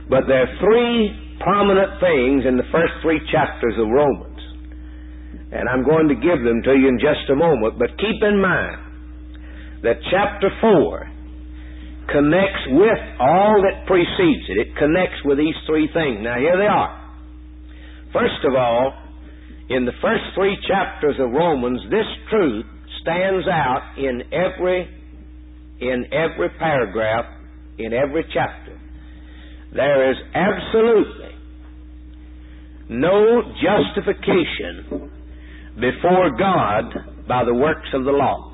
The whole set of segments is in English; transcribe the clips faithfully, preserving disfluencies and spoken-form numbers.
But there are three prominent things in the first three chapters of Romans. And I'm going to give them to you in just a moment. But keep in mind that chapter four connects with all that precedes it. It connects with these three things. Now here they are. First of all, in the first three chapters of Romans, this truth stands out in every in every paragraph, in every chapter. There is absolutely no justification before God by the works of the law.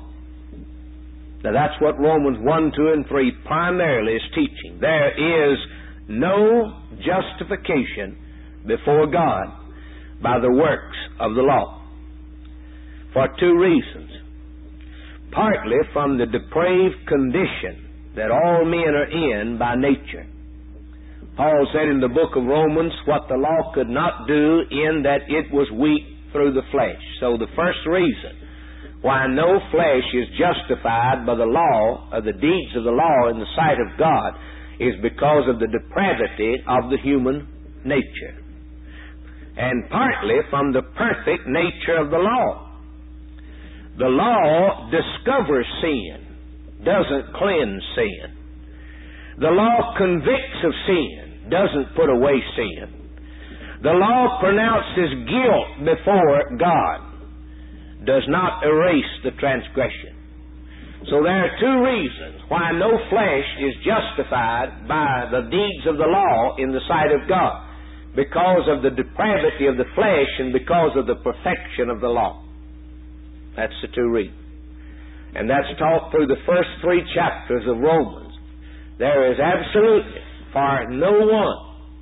Now that's what Romans one, two, and three primarily is teaching. There is no justification before God by the works of the law. For two reasons. Partly from the depraved condition that all men are in by nature. Paul said in the book of Romans, what the law could not do in that it was weak through the flesh. So the first reason why no flesh is justified by the law, or the deeds of the law in the sight of God, is because of the depravity of the human nature. And partly from the perfect nature of the law. The law discovers sin, doesn't cleanse sin. The law convicts of sin, doesn't put away sin. The law pronounces guilt before God, does not erase the transgression. So there are two reasons why no flesh is justified by the deeds of the law in the sight of God. Because of the depravity of the flesh and because of the perfection of the law. That's the two reasons. And that's taught through the first three chapters of Romans. There is absolutely, for no one,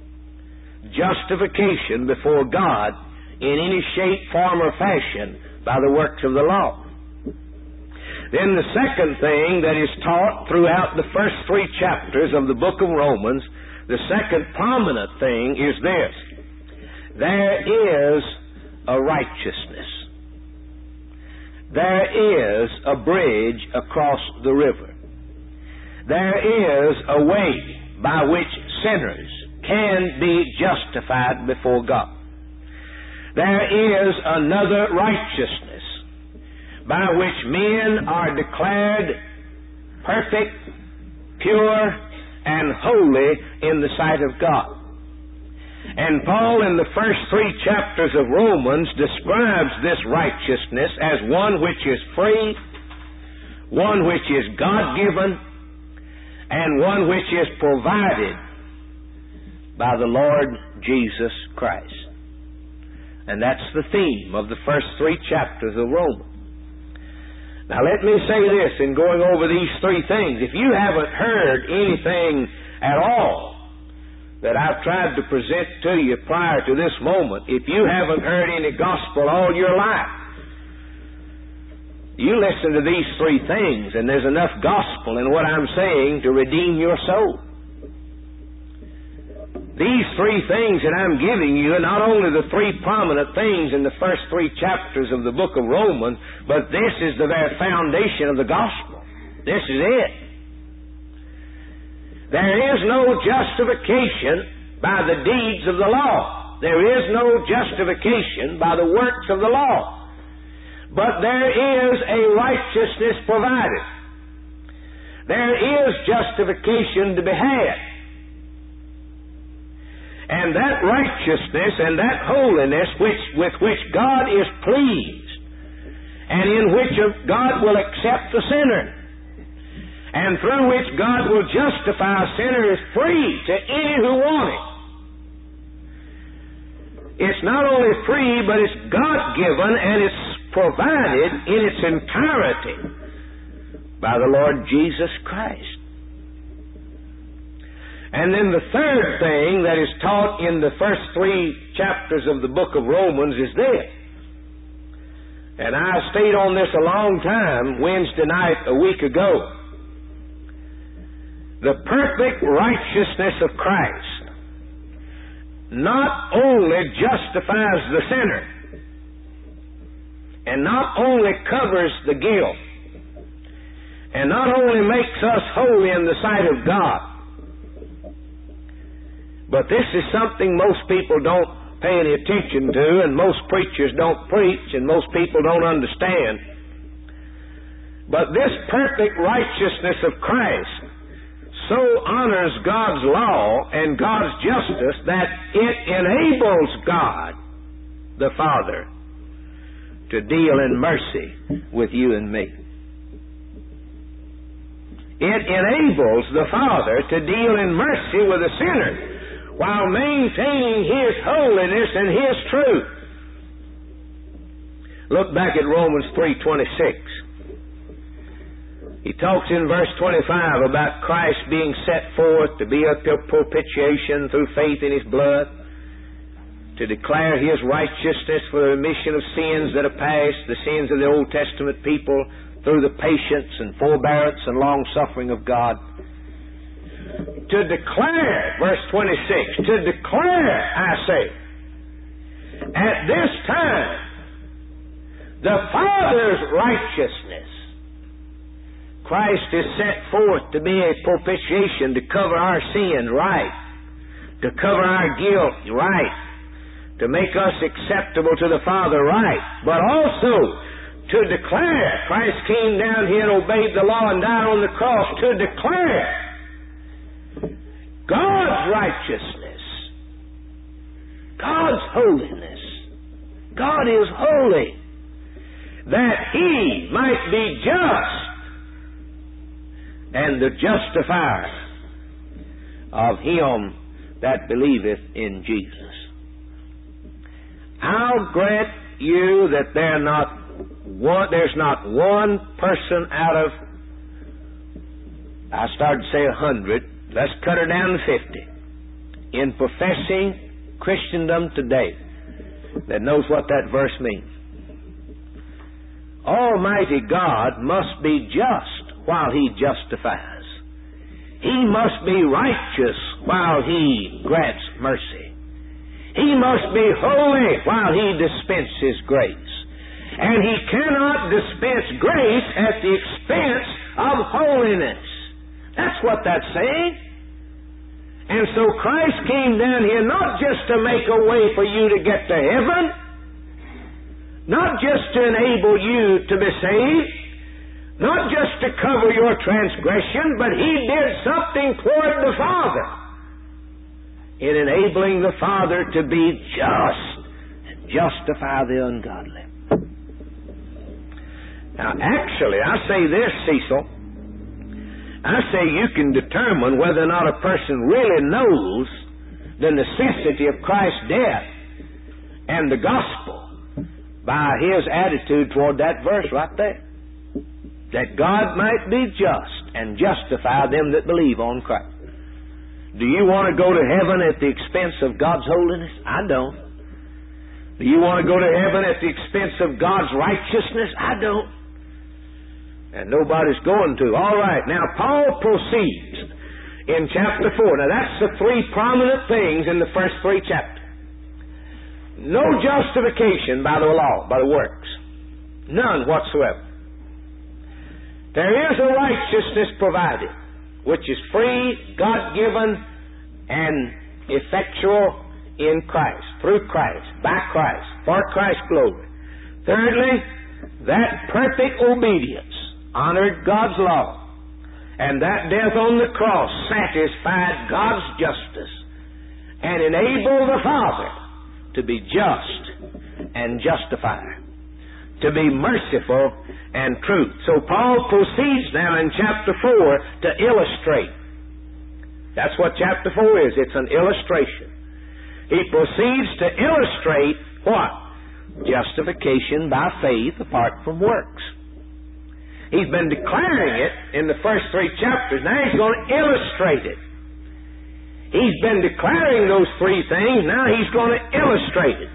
justification before God in any shape, form, or fashion by the works of the law. Then the second thing that is taught throughout the first three chapters of the book of Romans, the second prominent thing is this. There is a righteousness. There is a bridge across the river. There is a way by which sinners can be justified before God. There is another righteousness by which men are declared perfect, pure, and holy in the sight of God. And Paul in the first three chapters of Romans describes this righteousness as one which is free, one which is God-given, and one which is provided by the Lord Jesus Christ. And that's the theme of the first three chapters of Romans. Now let me say this in going over these three things. If you haven't heard anything at all that I've tried to present to you prior to this moment, if you haven't heard any gospel all your life, you listen to these three things and there's enough gospel in what I'm saying to redeem your soul. These three things that I'm giving you are not only the three prominent things in the first three chapters of the book of Romans, but this is the very foundation of the gospel. This is it. There is no justification by the deeds of the law. There is no justification by the works of the law. But there is a righteousness provided. There is justification to be had. And that righteousness and that holiness which, with which God is pleased, and in which God will accept the sinner, and through which God will justify a sinner, is free to any who want it. It's not only free, but it's God-given and it's provided in its entirety by the Lord Jesus Christ. And then the third thing that is taught in the first three chapters of the book of Romans is this. And I stayed on this a long time, Wednesday night a week ago. The perfect righteousness of Christ not only justifies the sinner and not only covers the guilt and not only makes us holy in the sight of God, But this is something most people don't pay any attention to, and most preachers don't preach, and most people don't understand. But this perfect righteousness of Christ so honors God's law and God's justice that it enables God, the Father, to deal in mercy with you and me. It enables the Father to deal in mercy with a sinner while maintaining His holiness and His truth. Look back at Romans three twenty-six. He talks in verse twenty-five about Christ being set forth to be a propitiation through faith in His blood, to declare His righteousness for the remission of sins that are past, the sins of the Old Testament people, through the patience and forbearance and long-suffering of God. To declare, verse twenty-six, to declare, I say, at this time, the Father's righteousness. Christ is set forth to be a propitiation, to cover our sins, right, to cover our guilt, right, to make us acceptable to the Father, right, but also to declare. Christ came down here and obeyed the law and died on the cross to declare God's righteousness, God's holiness. God is holy, that He might be just and the justifier of him that believeth in Jesus. I'll grant you that there not one, there's not one person out of, I started to say a hundred, let's cut her down to fifty, in professing Christendom today that knows what that verse means. Almighty God must be just while He justifies. He must be righteous while He grants mercy. He must be holy while He dispenses grace. And He cannot dispense grace at the expense of holiness. That's what that's saying. And so Christ came down here not just to make a way for you to get to heaven, not just to enable you to be saved, not just to cover your transgression, but He did something toward the Father in enabling the Father to be just and justify the ungodly. Now, actually, I say this, Cecil. I say you can determine whether or not a person really knows the necessity of Christ's death and the gospel by his attitude toward that verse right there. That God might be just and justify them that believe on Christ. Do you want to go to heaven at the expense of God's holiness? I don't. Do you want to go to heaven at the expense of God's righteousness? I don't. And nobody's going to. All right, now Paul proceeds in chapter four. Now that's the three prominent things in the first three chapters. No justification by the law, by the works. None whatsoever. There is a righteousness provided, which is free, God-given, and effectual in Christ, through Christ, by Christ, for Christ's glory. Thirdly, that perfect obedience honored God's law, and that death on the cross satisfied God's justice and enabled the Father to be just and justifier, to be merciful and truth. So Paul proceeds now in chapter four to illustrate. That's what chapter four is. It's an illustration. He proceeds to illustrate what? Justification by faith apart from works. He's been declaring it in the first three chapters. Now he's going to illustrate it. He's been declaring those three things. Now he's going to illustrate it.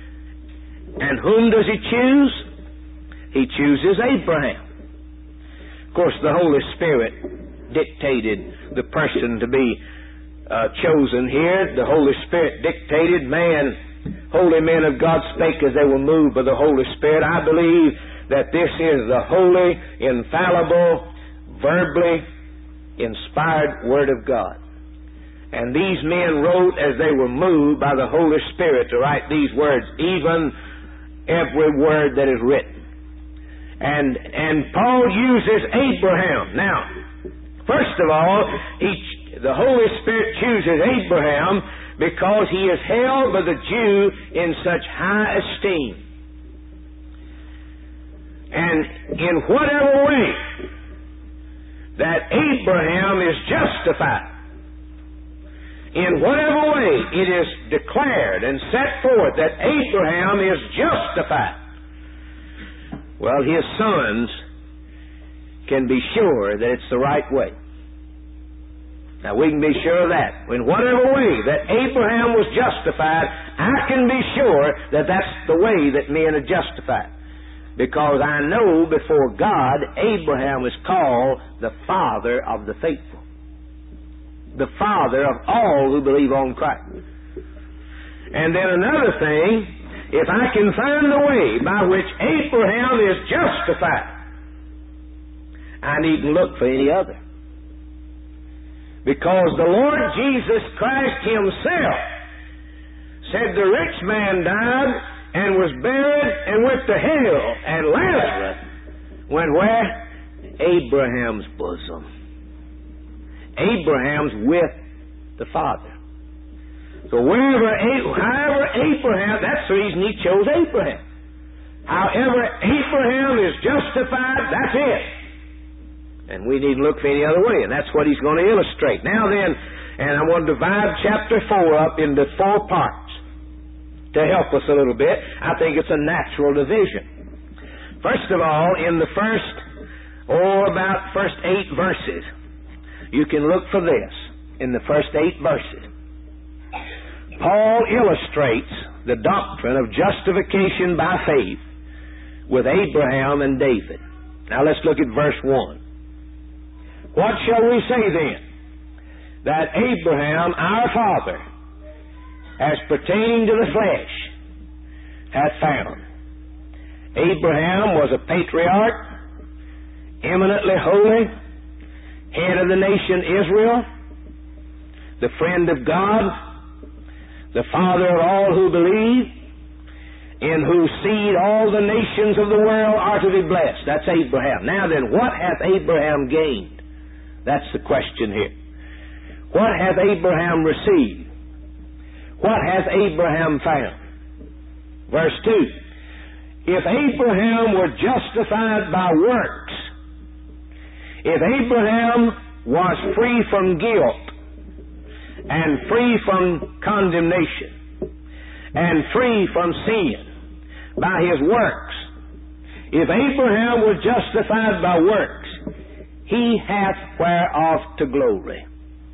And whom does he choose? He chooses Abraham. Of course, the Holy Spirit dictated the person to be uh, chosen here. The Holy Spirit dictated. Man, holy men of God spake as they were moved by the Holy Spirit. I believe that this is the holy, infallible, verbally inspired Word of God. And these men wrote as they were moved by the Holy Spirit to write these words, even every word that is written. And and Paul uses Abraham. Now, first of all, he, the Holy Spirit chooses Abraham because he is held by the Jew in such high esteem. And in whatever way that Abraham is justified, in whatever way it is declared and set forth that Abraham is justified, well, his sons can be sure that it's the right way. Now, we can be sure of that. In whatever way that Abraham was justified, I can be sure that that's the way that men are justified. Because I know before God, Abraham is called the father of the faithful. The father of all who believe on Christ. And then another thing, if I can find the way by which Abraham is justified, I needn't look for any other. Because the Lord Jesus Christ Himself said the rich man died and was buried and went to hell, and Lazarus went where? Abraham's bosom. Abraham's with the Father. So wherever, however Abraham, that's the reason he chose Abraham. However Abraham is justified, that's it. And we needn't look for any other way, and that's what he's going to illustrate. Now then, and I want to divide chapter four up into four parts to help us a little bit. I think it's a natural division. First of all, in the first, or about first eight verses, you can look for this in the first eight verses. Paul illustrates the doctrine of justification by faith with Abraham and David. Now let's look at verse one. What shall we say then? That Abraham, our father, as pertaining to the flesh, hath found. Abraham was a patriarch, eminently holy, head of the nation Israel, the friend of God, the father of all who believe, in whose seed all the nations of the world are to be blessed. That's Abraham. Now then, what hath Abraham gained? That's the question here. What hath Abraham received? What hath Abraham found? Verse two. If Abraham were justified by works, if Abraham was free from guilt and free from condemnation and free from sin by his works, if Abraham were justified by works, he hath whereof to glory.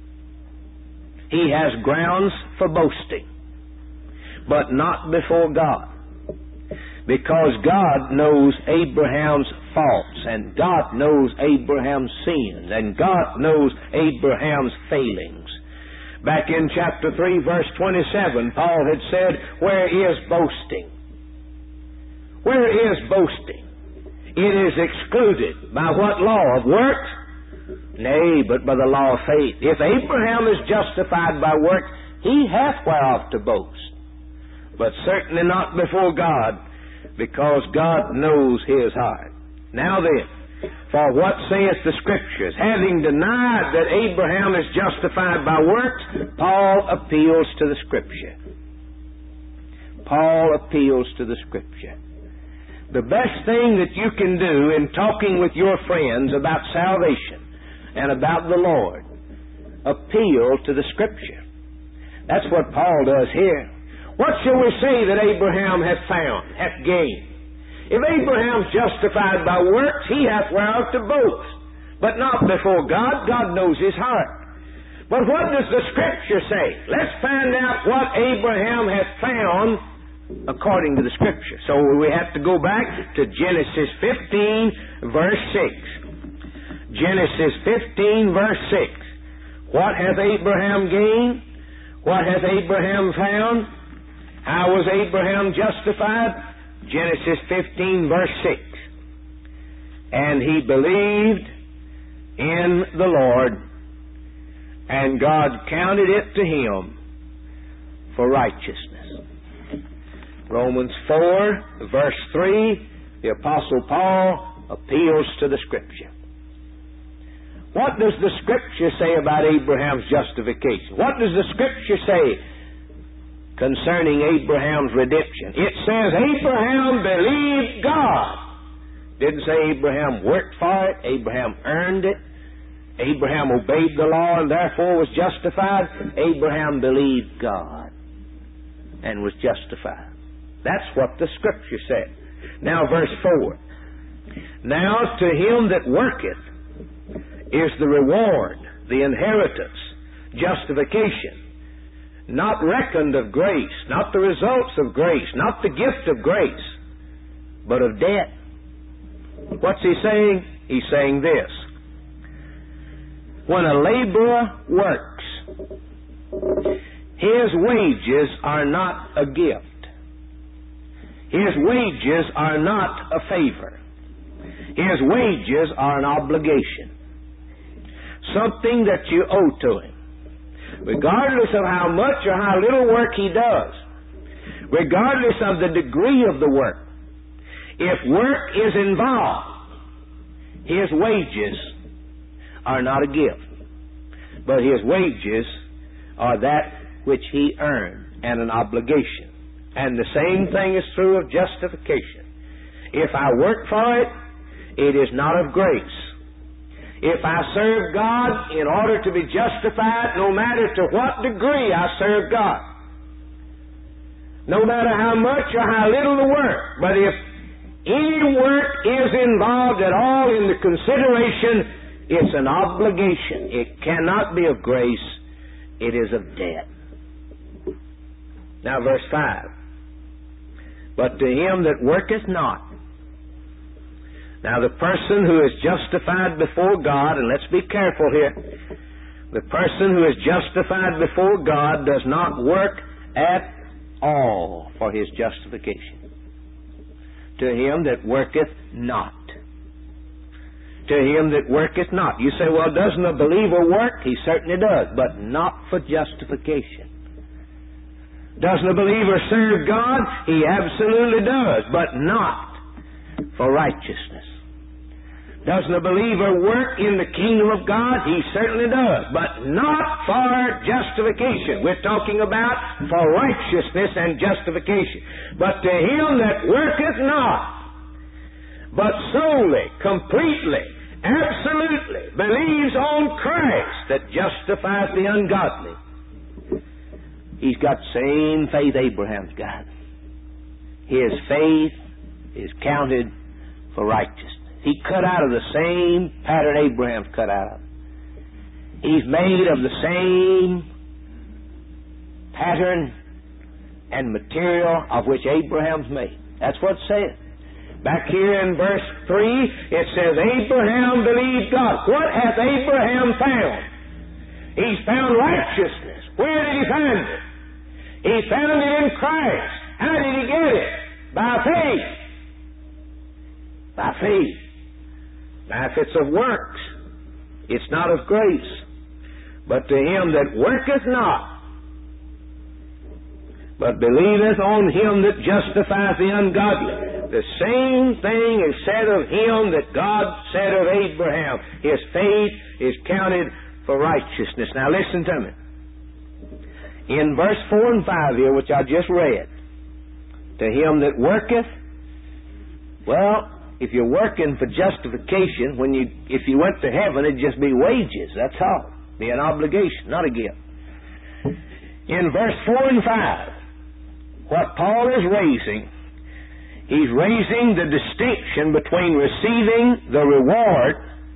He has grounds for boasting, but not before God. Because God knows Abraham's faults, and God knows Abraham's sins, and God knows Abraham's failings. Back in chapter three, verse twenty-seven, Paul had said, where is boasting? Where is boasting? It is excluded. By what law? Of works? Nay, but by the law of faith. If Abraham is justified by works, he hath whereof to boast. But certainly not before God, because God knows his heart. Now then, for what saith the Scriptures? Having denied that Abraham is justified by works, Paul appeals to the Scripture. Paul appeals to the Scripture. The best thing that you can do in talking with your friends about salvation and about the Lord, appeal to the Scripture. That's what Paul does here. What shall we say that Abraham hath found, hath gained? If Abraham's justified by works, he hath whereof to boast, but not before God. God knows his heart. But what does the Scripture say? Let's find out what Abraham hath found according to the Scripture. So we have to go back to Genesis fifteen, verse six. Genesis fifteen, verse six. What hath Abraham gained? What hath Abraham found? How was Abraham justified? Genesis fifteen, verse six. And he believed in the Lord, and God counted it to him for righteousness. Romans four, verse three, the Apostle Paul appeals to the Scripture. What does the Scripture say about Abraham's justification? What does the Scripture say concerning Abraham's redemption? It says Abraham believed God. Didn't say Abraham worked for it. Abraham earned it. Abraham obeyed the law and therefore was justified. Abraham believed God and was justified. That's what the Scripture said. Now verse four. Now to him that worketh is the reward, the inheritance, justification, not reckoned of grace, not the results of grace, not the gift of grace, but of debt. What's he saying? He's saying this. When a laborer works, his wages are not a gift. His wages are not a favor. His wages are an obligation. Something that you owe to him. Regardless of how much or how little work he does, regardless of the degree of the work, if work is involved, his wages are not a gift, but his wages are that which he earned and an obligation. And the same thing is true of justification. If I work for it, it is not of grace. If I serve God in order to be justified, no matter to what degree I serve God, no matter how much or how little the work, but if any work is involved at all in the consideration, it's an obligation. It cannot be of grace. It is of debt. Now verse five. But to him that worketh not. Now the person who is justified before God, and let's be careful here, the person who is justified before God does not work at all for his justification. To him that worketh not. To him that worketh not. You say, well, doesn't a believer work? He certainly does, but not for justification. Doesn't a believer serve God? He absolutely does, but not for righteousness. Doesn't a believer work in the kingdom of God? He certainly does, but not for justification. We're talking about for righteousness and justification. But to him that worketh not, but solely, completely, absolutely believes on Christ that justifies the ungodly, he's got the same faith Abraham's got. His faith is counted for righteousness. He cut out of the same pattern Abraham's cut out of. He's made of the same pattern and material of which Abraham's made. That's what it says. Back here in verse three, it says, Abraham believed God. What hath Abraham found? He's found righteousness. Where did he find it? He found it in Christ. How did he get it? By faith. By faith. Now, if it's of works, it's not of grace. But to him that worketh not, but believeth on him that justifies the ungodly, the same thing is said of him that God said of Abraham. His faith is counted for righteousness. Now, listen to me. In verse four and five here, which I just read, to him that worketh, well, if you're working for justification, when you if you went to heaven, it'd just be wages. That's all. Be an obligation, not a gift. In verse four and five, what Paul is raising, he's raising the distinction between receiving the reward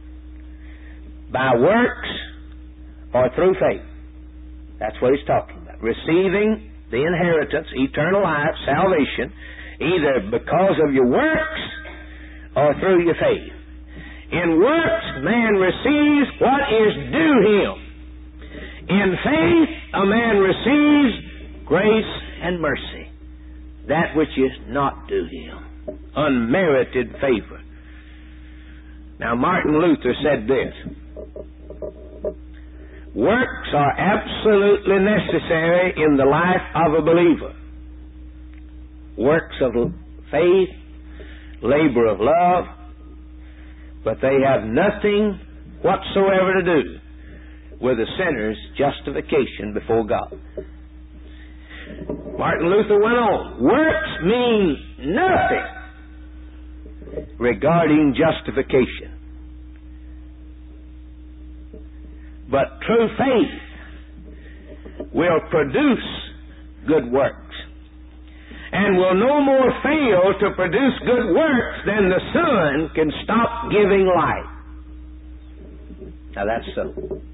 by works or through faith. That's what he's talking about. Receiving the inheritance, eternal life, salvation, either because of your works or through your faith. In works, man receives what is due him. In faith, a man receives grace and mercy, that which is not due him. Unmerited favor. Now, Martin Luther said this: Works are absolutely necessary in the life of a believer. Works of faith, labor of love, but they have nothing whatsoever to do with a sinner's justification before God. Martin Luther went on, works mean nothing regarding justification. But true faith will produce good works, and will no more fail to produce good works than the sun can stop giving light. Now that's so.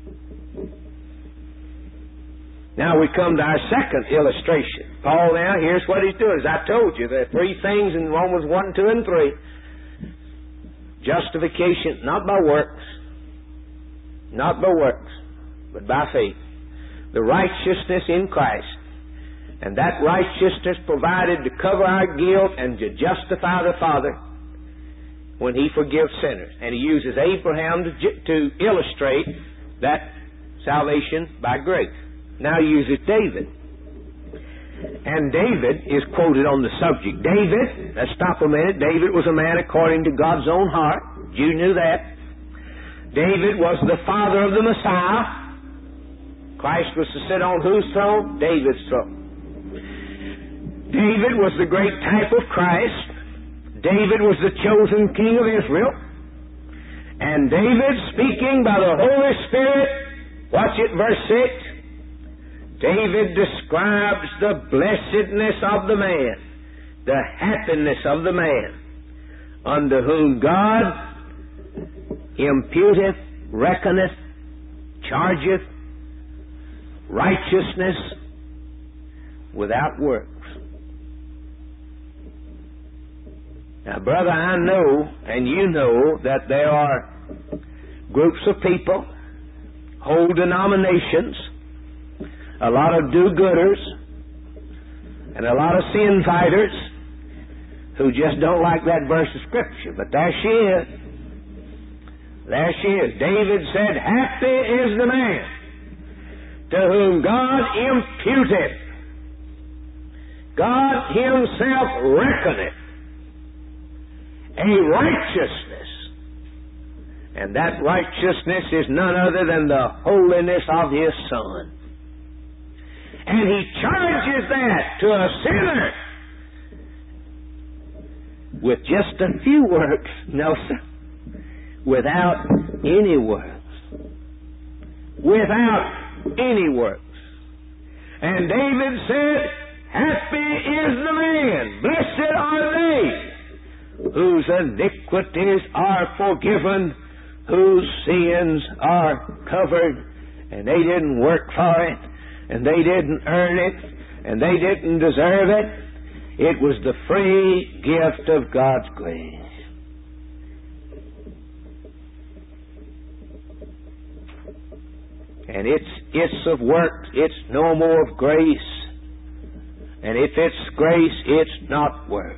Now we come to our second illustration. Paul now, here's what he's doing. As I told you, there are three things in Romans one, two, and three. Justification, not by works, not by works, but by faith. The righteousness in Christ. And that righteousness provided to cover our guilt and to justify the Father when He forgives sinners. And He uses Abraham to, to illustrate that salvation by grace. Now He uses David. And David is quoted on the subject. David, let's stop a minute. David was a man according to God's own heart. You knew that. David was the father of the Messiah. Christ was to sit on whose throne? David's throne. David was the great type of Christ. David was the chosen king of Israel. And David, speaking by the Holy Spirit, watch it, verse six, David describes the blessedness of the man, the happiness of the man, unto whom God imputeth, reckoneth, chargeth righteousness without works. Now, brother, I know, and you know, that there are groups of people, whole denominations, a lot of do-gooders, and a lot of sin fighters who just don't like that verse of Scripture. But there she is. There she is. David said, happy is the man to whom God imputeth, God Himself reckoneth a righteousness. And that righteousness is none other than the holiness of His Son. And He charges that to a sinner with just a few works. No, sir. Without any works. Without any works. And David said, happy is the man, blessed are they whose iniquities are forgiven, whose sins are covered, and they didn't work for it, and they didn't earn it, and they didn't deserve it. It was the free gift of God's grace. And it's it's of works, it's no more of grace. And if it's grace, it's not works.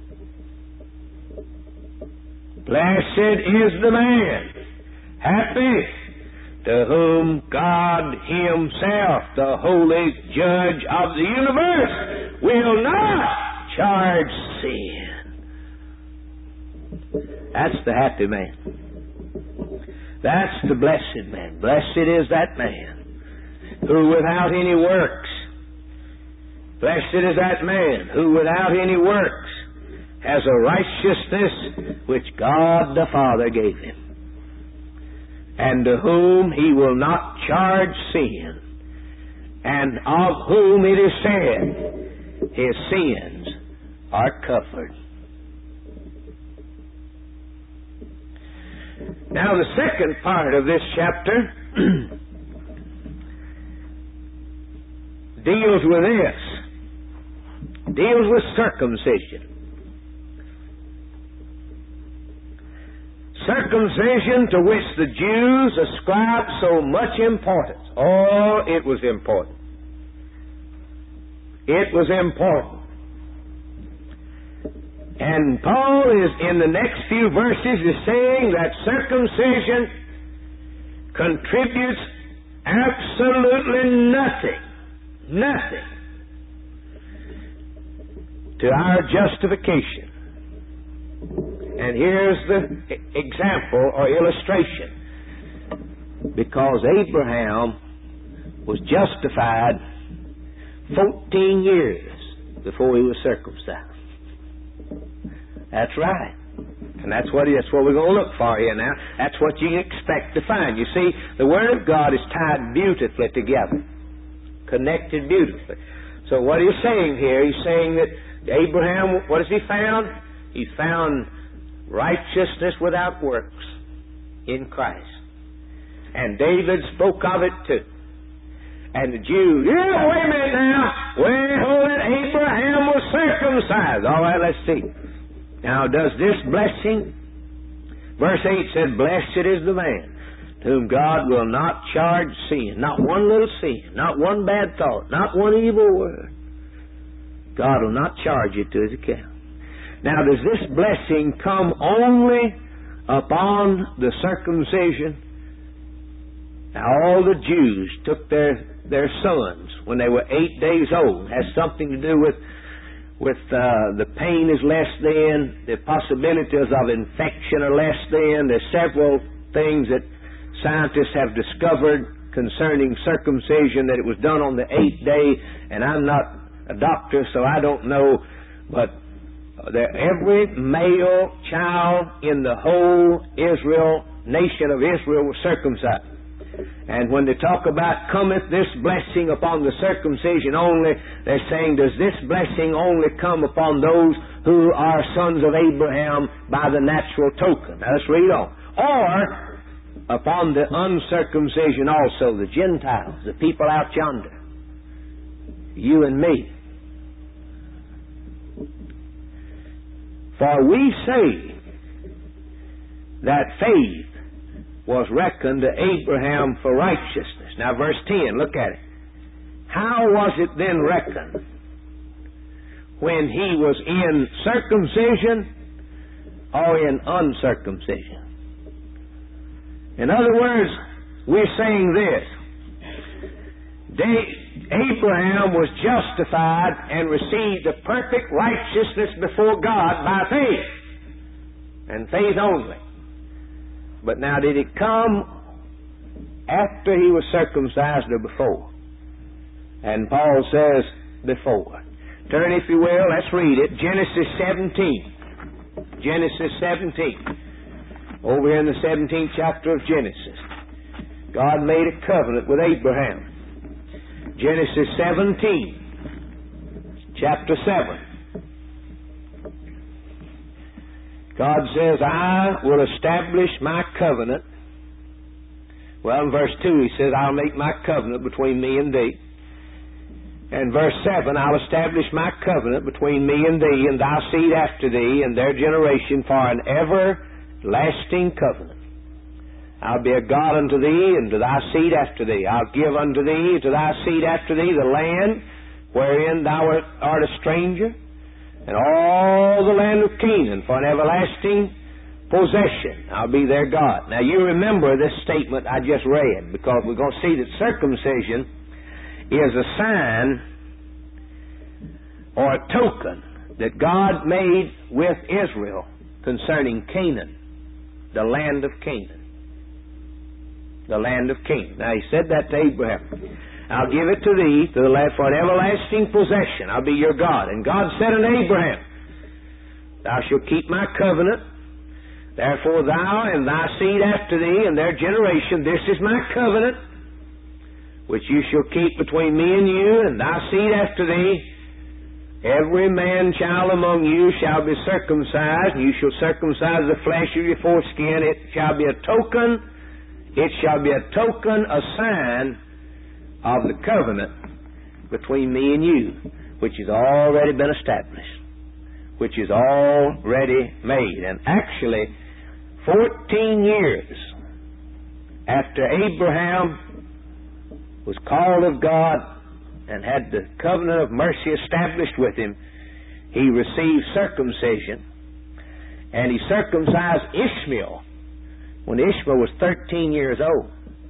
Blessed is the man, happy, to whom God Himself, the holy judge of the universe, will not charge sin. That's the happy man. That's the blessed man. Blessed is that man who without any works, blessed is that man who without any works has a righteousness which God the Father gave him, and to whom He will not charge sin, and of whom it is said, His sins are covered. Now the second part of this chapter deals with this, deals with circumcision. Circumcision, to which the Jews ascribed so much importance. Oh, it was important. It was important. And Paul is, in the next few verses, is saying that circumcision contributes absolutely nothing, nothing to our justification. And here's the example or illustration. Because Abraham was justified fourteen years before he was circumcised. That's right. And that's what, that's what we're going to look for here now. That's what you expect to find. You see, the Word of God is tied beautifully together. Connected beautifully. So what he's saying here, he's saying that Abraham, what has he found? He found righteousness without works in Christ. And David spoke of it too. And the Jews, yeah, wait a minute now. Wait, hold it. Abraham was circumcised. All right, let's see. Now, does this blessing, verse eight said, blessed is the man to whom God will not charge sin. Not one little sin. Not one bad thought. Not one evil word. God will not charge it to his account. Now, does this blessing come only upon the circumcision? Now, all the Jews took their, their sons when they were eight days old. It has something to do with, with uh, the pain is less then, the possibilities of infection are less then. There's several things that scientists have discovered concerning circumcision, that it was done on the eighth day, and I'm not a doctor, so I don't know, but that every male child in the whole Israel, nation of Israel, was circumcised. And when they talk about cometh this blessing upon the circumcision only, they're saying, does this blessing only come upon those who are sons of Abraham by the natural token? Now let's read on. Or upon the uncircumcision also, the Gentiles, the people out yonder, you and me. For we say that faith was reckoned to Abraham for righteousness. Now verse ten, look at it. How was it then reckoned? When he was in circumcision or in uncircumcision? In other words, we're saying this. Abraham was justified and received a perfect righteousness before God by faith. And faith only. But now, did it come after he was circumcised or before? And Paul says before. Turn, if you will, let's read it. Genesis seventeen. Genesis seventeen. Over here in the seventeenth chapter of Genesis. God made a covenant with Abraham. Genesis seventeen, chapter seven. God says, I will establish my covenant. Well, in verse two he says, I'll make my covenant between me and thee. And verse seven, I'll establish my covenant between me and thee and thy seed after thee and their generation for an everlasting covenant. I'll be a God unto thee and to thy seed after thee. I'll give unto thee, to thy seed after thee, the land wherein thou art a stranger, and all the land of Canaan for an everlasting possession. I'll be their God. Now you remember this statement I just read, because we're going to see that circumcision is a sign or a token that God made with Israel concerning Canaan, the land of Canaan. The land of Canaan. Now he said that to Abraham. I'll give it to thee to the land for an everlasting possession. I'll be your God. And God said unto Abraham, thou shalt keep my covenant. Therefore thou and thy seed after thee and their generation, this is my covenant, which you shall keep between me and you and thy seed after thee. Every man child among you shall be circumcised. You shall circumcise the flesh of your foreskin. It shall be a token. It shall be a token, a sign of the covenant between me and you, which has already been established, which is already made. And actually, fourteen years after Abraham was called of God and had the covenant of mercy established with him, he received circumcision, and he circumcised Ishmael when Ishmael was thirteen years old.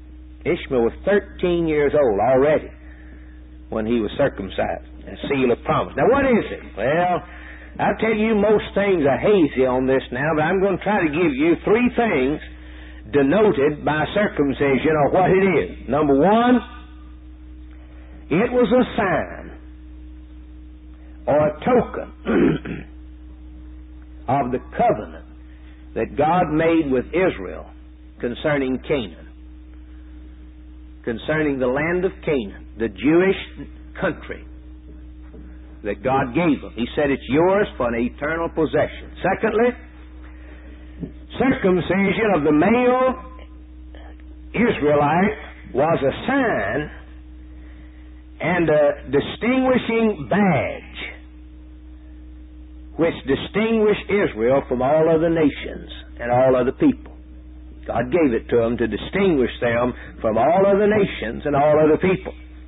Ishmael was thirteen years old already when he was circumcised. A seal of promise. Now what is it? Well, I'll tell you most things are hazy on this now, but I'm going to try to give you three things denoted by circumcision or what it is. Number one, it was a sign or a token of the covenant that God made with Israel concerning Canaan, concerning the land of Canaan, the Jewish country that God gave them. He said it's yours for an eternal possession. Secondly, circumcision of the male Israelite was a sign and a distinguishing badge which distinguished Israel from all other nations and all other people. God gave it to them to distinguish them from all other nations and all other people.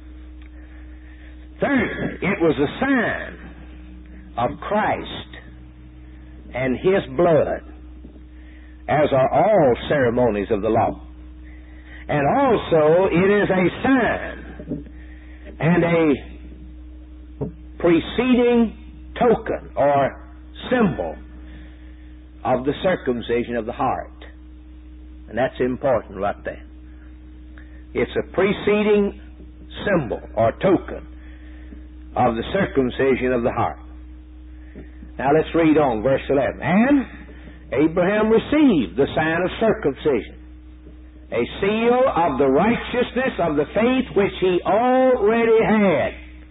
Third, it was a sign of Christ and His blood, as are all ceremonies of the law. And also, it is a sign and a preceding token or symbol of the circumcision of the heart. And that's important right there. It's a preceding symbol or token of the circumcision of the heart. Now let's read on, verse eleven. And Abraham received the sign of circumcision, a seal of the righteousness of the faith which he already had,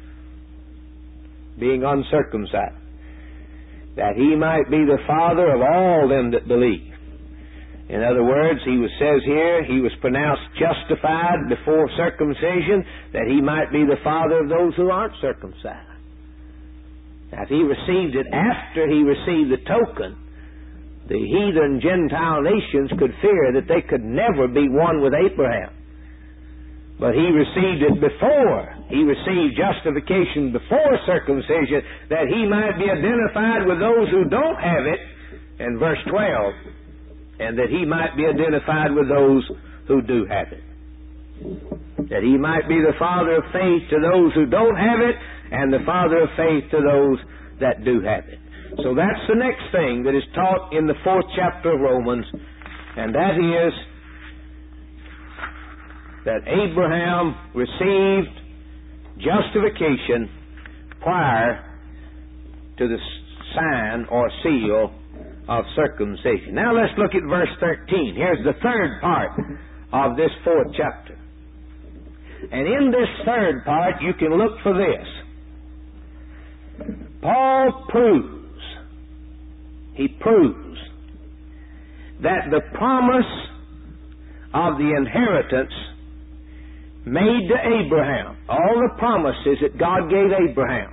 being uncircumcised, that he might be the father of all them that believe. In other words, he was, says here, he was pronounced justified before circumcision, that he might be the father of those who aren't circumcised. Now, if he received it after he received the token, the heathen Gentile nations could fear that they could never be one with Abraham. But he received it before. He received justification before circumcision, that he might be identified with those who don't have it, in verse twelve, and that he might be identified with those who do have it. That he might be the father of faith to those who don't have it, and the father of faith to those that do have it. So that's the next thing that is taught in the fourth chapter of Romans, and that is that Abraham received justification prior to the sign or seal of circumcision. Now let's look at verse thirteen. Here's the third part of this fourth chapter. And in this third part, you can look for this. Paul proves, he proves, that the promise of the inheritance made to Abraham, all the promises that God gave Abraham,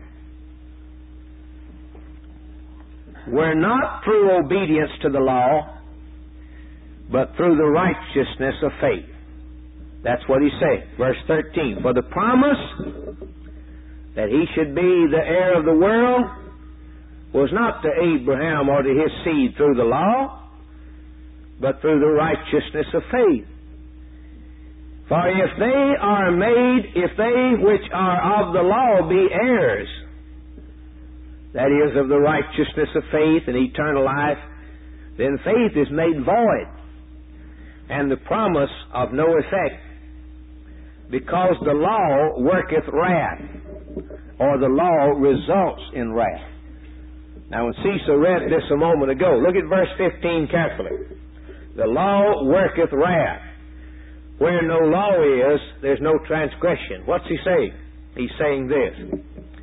were not through obedience to the law, but through the righteousness of faith. That's what he said. Verse thirteen. For the promise that he should be the heir of the world was not to Abraham or to his seed through the law, but through the righteousness of faith. For if they are made, if they which are of the law be heirs, that is, of the righteousness of faith and eternal life, then faith is made void, and the promise of no effect, because the law worketh wrath, or the law results in wrath. Now, when Cecil read this a moment ago, look at verse fifteen carefully. The law worketh wrath. Where no law is, there's no transgression. What's he saying? He's saying this.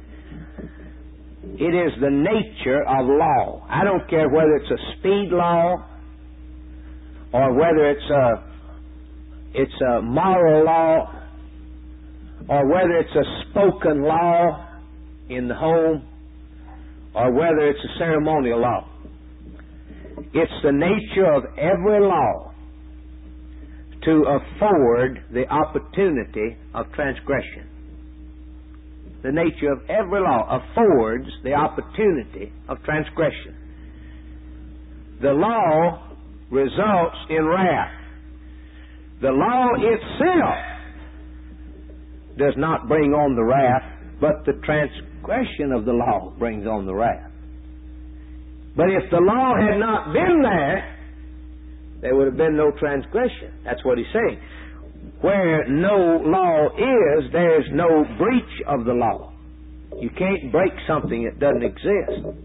It is the nature of law. I don't care whether it's a speed law or whether it's a it's a moral law or whether it's a spoken law in the home or whether it's a ceremonial law. It's the nature of every law to afford the opportunity of transgression. The nature of every law affords the opportunity of transgression. The law results in wrath. The law itself does not bring on the wrath, but the transgression of the law brings on the wrath. But if the law had not been there, there would have been no transgression. That's what he's saying. Where no law is, there's no breach of the law. You can't break something that doesn't exist.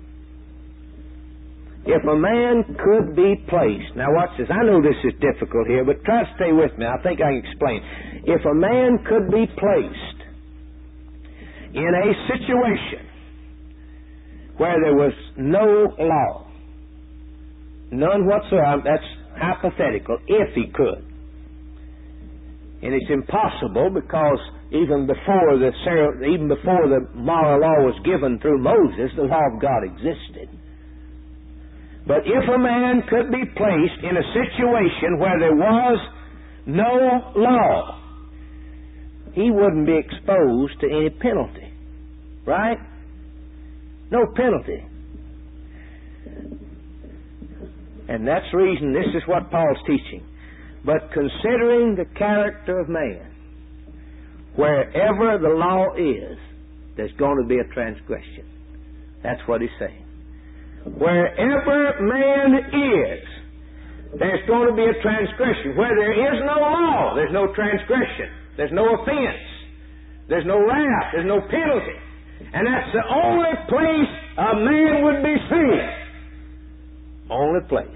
If a man could be placed, now watch this, I know this is difficult here, but try to stay with me, I think I can explain. If a man could be placed in a situation where there was no law, none whatsoever, that's hypothetical, if he could. And it's impossible because even before the even before the moral law was given through Moses, the law of God existed. But if a man could be placed in a situation where there was no law, he wouldn't be exposed to any penalty. Right? No penalty. And that's the reason this is what Paul's teaching. But considering the character of man, wherever the law is, there's going to be a transgression. That's what he's saying. Wherever man is, there's going to be a transgression. Where there is no law, there's no transgression. There's no offense. There's no wrath. There's no penalty. And that's the only place a man would be saved. Only place.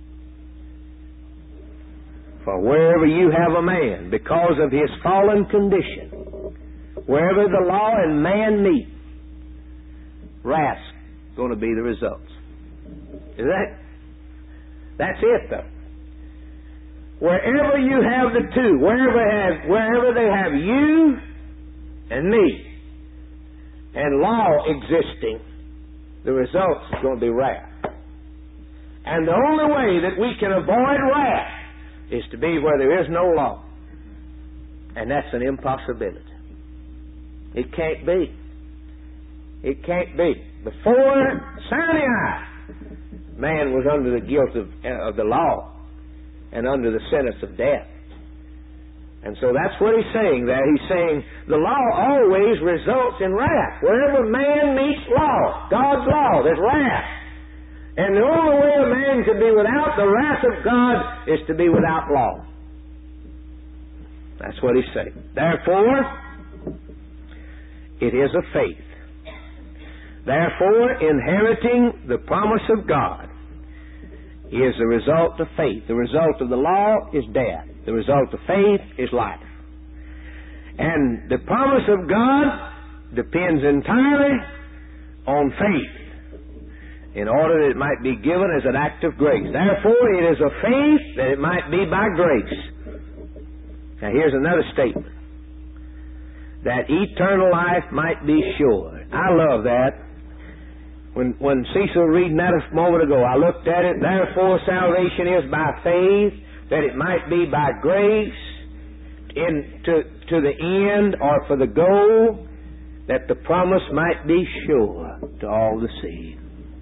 For wherever you have a man, because of his fallen condition, wherever the law and man meet, wrath's going to be the results. Is that? That's it, though. Wherever you have the two, wherever have, wherever they have you and me, and law existing, the results is going to be wrath. And the only way that we can avoid wrath is to be where there is no law. And that's an impossibility. It can't be. It can't be. Before Sinai, man was under the guilt of, uh, of the law and under the sentence of death. And so that's what he's saying there. He's saying the law always results in wrath. Wherever man meets law, God's law, there's wrath. And the only way a man could be without the wrath of God is to be without law. That's what he's saying. Therefore, it is of faith. Therefore, inheriting the promise of God is the result of faith. The result of the law is death. The result of faith is life. And the promise of God depends entirely on faith in order that it might be given as an act of grace. Therefore, it is of faith that it might be by grace. Now, here's another statement. That eternal life might be sure. I love that. When, when Cecil was reading that a moment ago, I looked at it. Therefore, salvation is by faith, that it might be by grace, in, to, to the end or for the goal, that the promise might be sure to all the seed.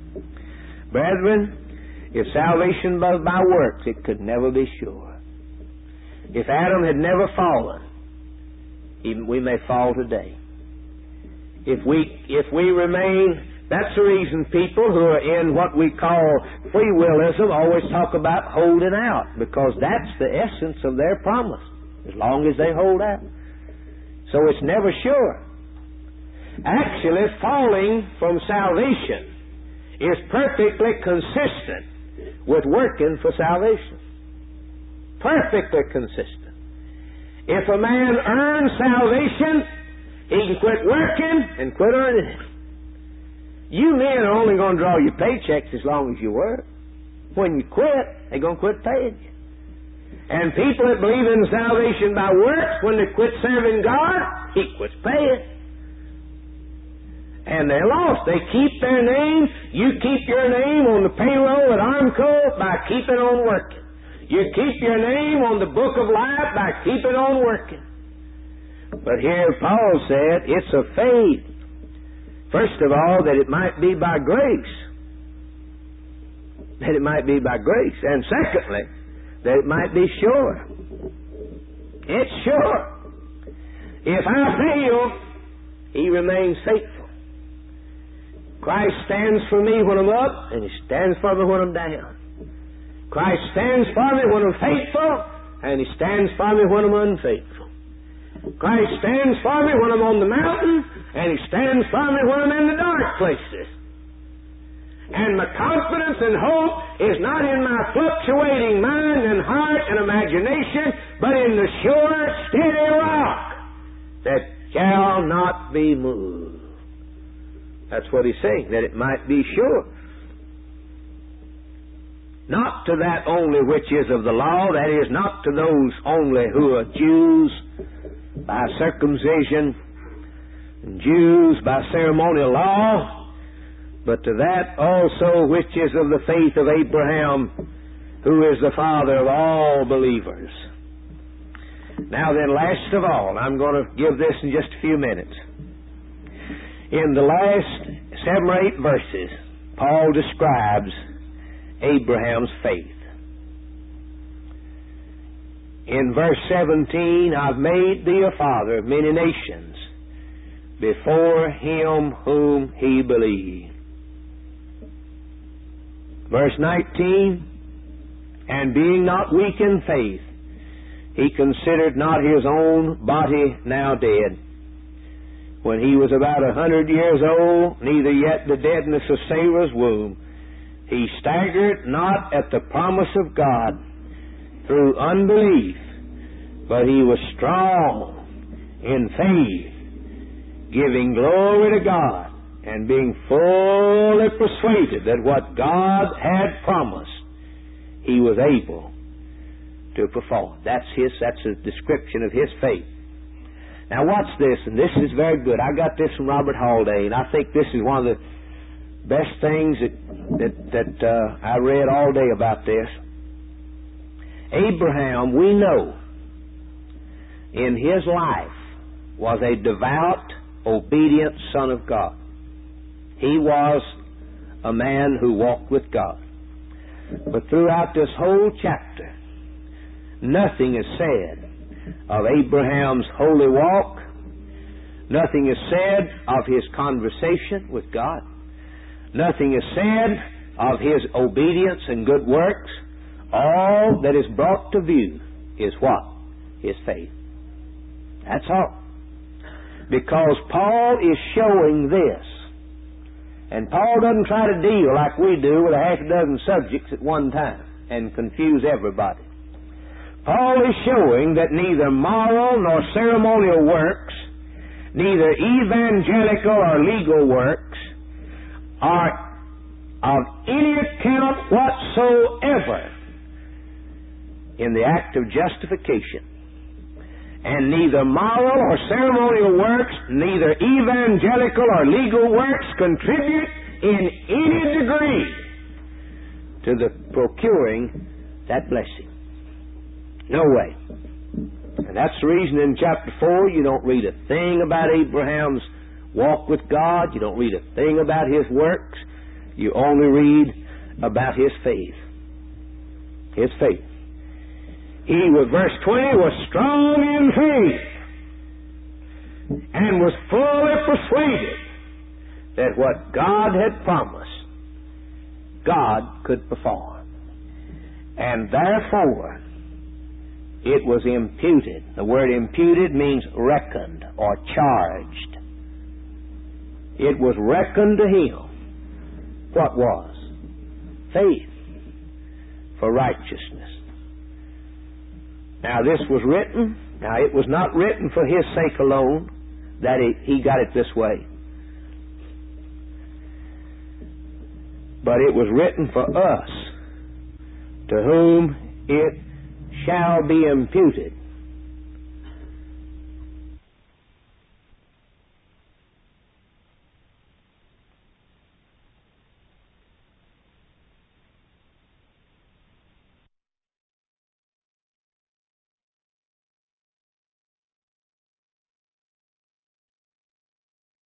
Brethren, if salvation was by works, it could never be sure. If Adam had never fallen, even we may fall today. If we if we remain, that's the reason people who are in what we call free willism always talk about holding out, because that's the essence of their promise, as long as they hold out. So it's never sure. Actually, falling from salvation is perfectly consistent with working for salvation. Perfectly consistent. If a man earns salvation, he can quit working and quit earning it. You men are only going to draw your paychecks as long as you work. When you quit, they're going to quit paying you. And people that believe in salvation by works, when they quit serving God, he quits paying. And they're lost. They keep their name. You keep your name on the payroll at Armco by keeping on working. You keep your name on the book of life by keeping on working. But here Paul said, it's of faith. First of all, that it might be by grace. That it might be by grace. And secondly, that it might be sure. It's sure. If I fail, He remains faithful. Christ stands for me when I'm up, and He stands for me when I'm down. Christ stands for me when I'm faithful, and He stands for me when I'm unfaithful. Christ stands for me when I'm on the mountain, and He stands for me when I'm in the dark places. And my confidence and hope is not in my fluctuating mind and heart and imagination, but in the sure, steady rock that shall not be moved. That's what He's saying, that it might be sure. Not to that only which is of the law, that is, not to those only who are Jews by circumcision and Jews by ceremonial law, but to that also which is of the faith of Abraham, who is the father of all believers. Now then, last of all, I'm going to give this in just a few minutes. In the last seven or eight verses, Paul describes Abraham's faith. In verse seventeen, I've made thee a father of many nations before him whom he believed. Verse nineteen, and being not weak in faith, he considered not his own body now dead, when he was about a hundred years old, neither yet the deadness of Sarah's womb. He staggered not at the promise of God through unbelief, but he was strong in faith, giving glory to God, and being fully persuaded that what God had promised, He was able to perform. That's his. That's a description of his faith. Now watch this, and this is very good. I got this from Robert Haldane, and I think this is one of the best things that that, that uh, I read all day about this. Abraham, we know, in his life was a devout, obedient son of God. He was a man who walked with God. But throughout this whole chapter, nothing is said of Abraham's holy walk. Nothing is said of his conversation with God. Nothing is said of his obedience and good works. All that is brought to view is what? His faith. That's all. Because Paul is showing this. And Paul doesn't try to deal like we do with a half a dozen subjects at one time and confuse everybody. Paul is showing that neither moral nor ceremonial works, neither evangelical or legal works, are of any account whatsoever in the act of justification. And neither moral or ceremonial works, neither evangelical or legal works contribute in any degree to the procuring that blessing. No way. And that's the reason in chapter four you don't read a thing about Abraham's walk with God. You don't read a thing about his works. You only read about his faith. His faith. He was, verse twenty, was strong in faith and was fully persuaded that what God had promised, God could perform. And therefore, it was imputed. The word imputed means reckoned or charged. It was reckoned to him. What was? Faith for righteousness. Now this was written, now it was not written for his sake alone, that he, he got it this way. But it was written for us, to whom it shall be imputed